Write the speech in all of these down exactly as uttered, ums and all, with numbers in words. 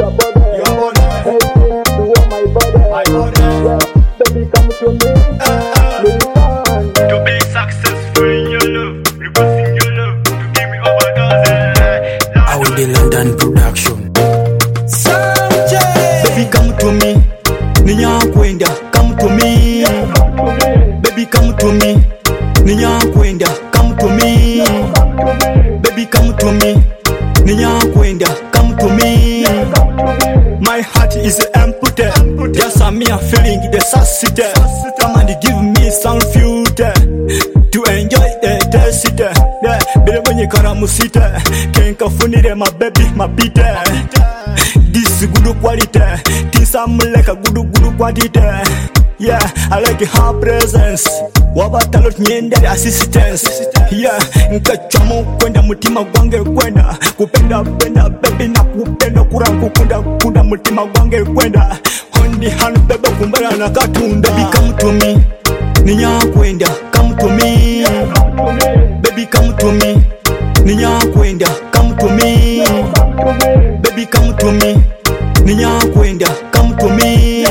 your body, your body. hey, you want my body, My body. yeah, baby come to me, listen. To be successful in your love, reversing your love, to give me overdose. I will the London production. Sanchez. Baby come to me, ninyakwenda, come to me. Baby come to me, ninyakwenda, come to me. Baby come to me, ninyakwenda, come to me. My heart is empty, just a mere feeling the necessity. Come and give me some food to enjoy the taste. Yeah, bele mwenye karamusite, kenka funire my baby, my pite. This good quality, this I'm like a good good quality. Yeah, I like her presence. Wabatalot nyenda assistance. Yeah, nkachomo kwenda mutima gwange kwenda kupenda penda baby na kupenda kura kukunda kunda mutima gwange kwenda hondi hand bebe kumbara na katunda. Baby come to me, ninyakwenda, come to me. Baby come to me, ninyakwenda, come to me. Baby come to me, ninyakwenda, come to me.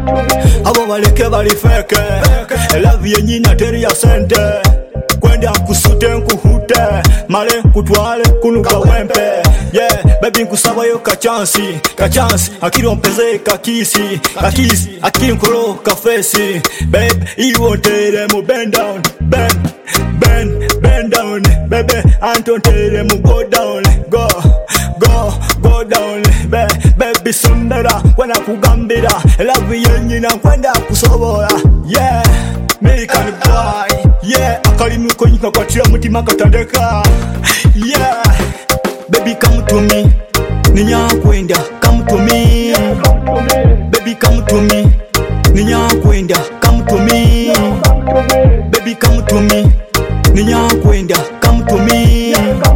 Abo baleke bali feke, love yenyina teri ya sente. Kwenda kusute nkuhute, male kutwale kunuka wempe. Yeah, baby nkusaba yo kachansi, kachansi akiri ompeze kakisi, kakisi akiri nkolo kafesi. Babe, iwo tere mu bend down, bend, bend, bend down. Baby, Anton tere mu go down, go, go, go down. Be, baby sundara, wana kugambira, love yenyina kwenda kusobola. Yeah, American boy. Yeah, akalimu konyika kwa tia mutima katandeka. Yeah, baby come to me, ninyakwenda, come to me. Baby come to me, ninyakwenda, come to me. Baby come to me, ninyakwenda, come to me.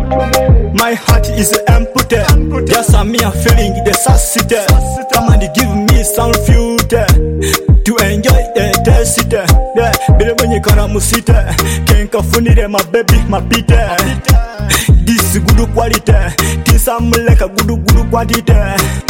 My heart is empty, just a mere feeling the necessity. Come and give me some food to enjoy the taste. Yeah, bele mwenye karamusite, kenka funire my baby, my pite. This good quality, this I'm like a good good quality.